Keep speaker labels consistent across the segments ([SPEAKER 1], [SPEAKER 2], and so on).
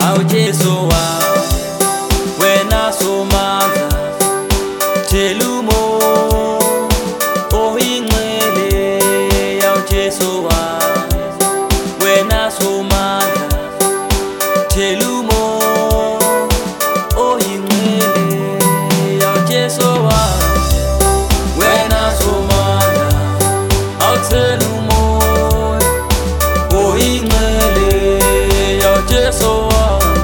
[SPEAKER 1] Au Jesu wa wena somandla Jelumo ohingcwele au Jesu wa wena somandla Jelumo ohingcwele au Jesu wa wena somandla au Jelumo ohingcwele au Jesu wa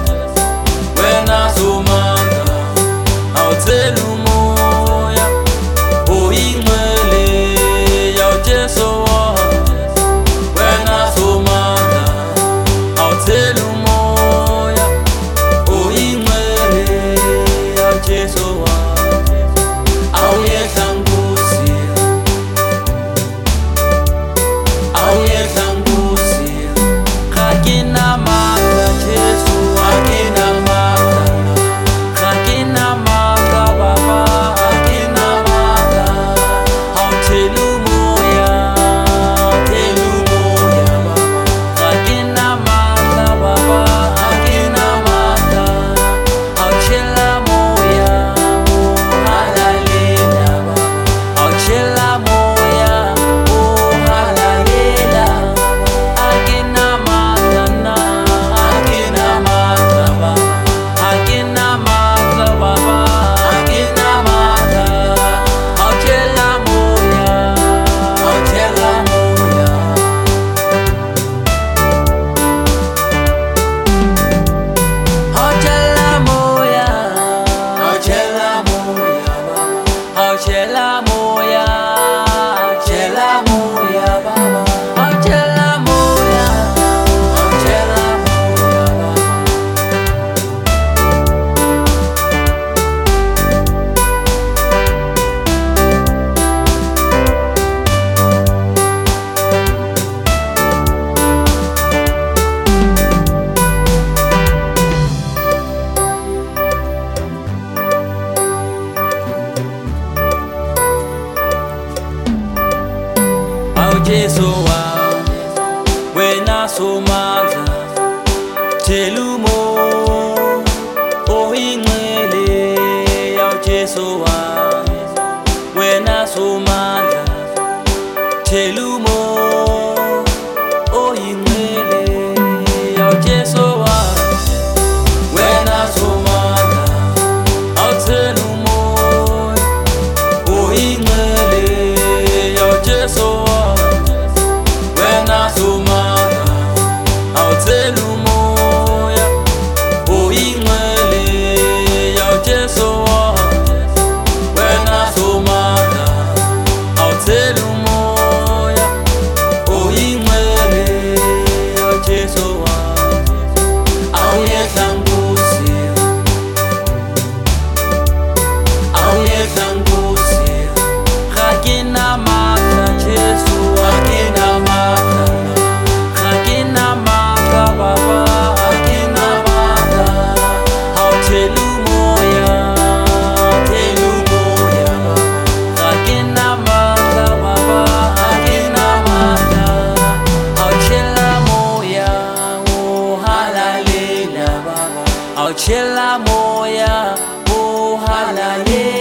[SPEAKER 1] Jesu wa wena somandla Jelumo ohingcwele au Jesu wa wena somandla Jelumo ohingcwele au Jesu wa wena somandla au Jelumo ohingcwele au Jesu Chela moya, oh halaye.